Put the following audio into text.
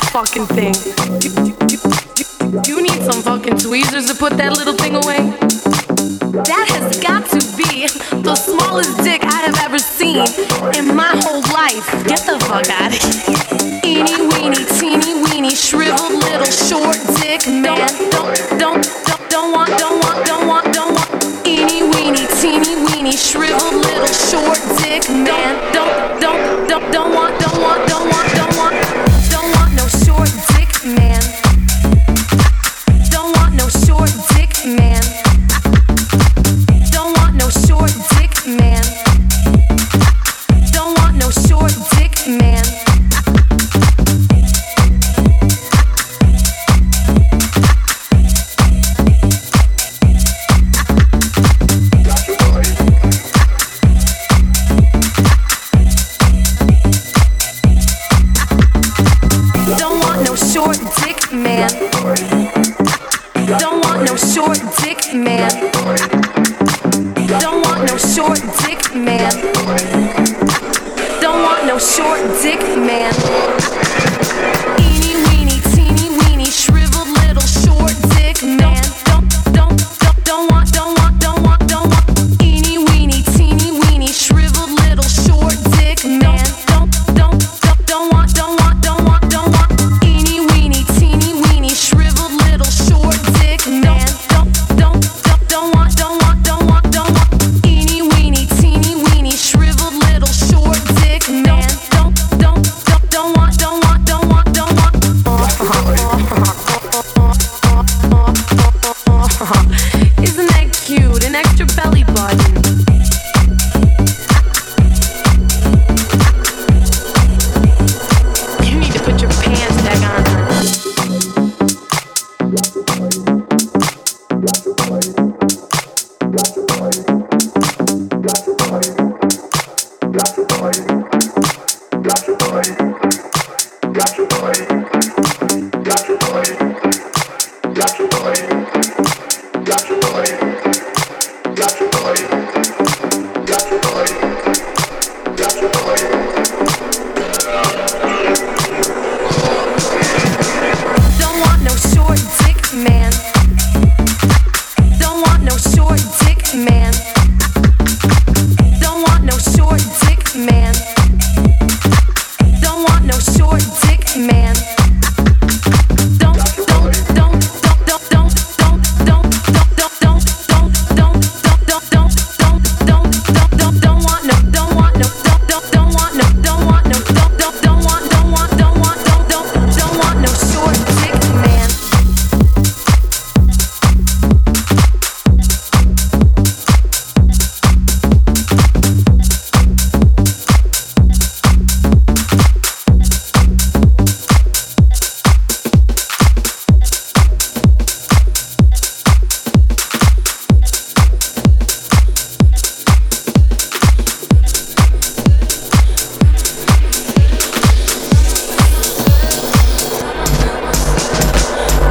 fucking thing. You need some fucking tweezers to put that little thing away. That has got to be the smallest dick I have ever seen in my whole life. Get the fuck out of here. Eeny weeny, teeny weeny, shriveled little short dick man. Don't want. Eeny weeny, teeny weeny, shriveled little short dick man. Don't want no short dick man. Don't want no short dick man. Don't want no short dick man. Don't want no short dick man. Don't want no short dick man. Don't want no short dick man. Don't want no short dick man. Don't want no short dick man.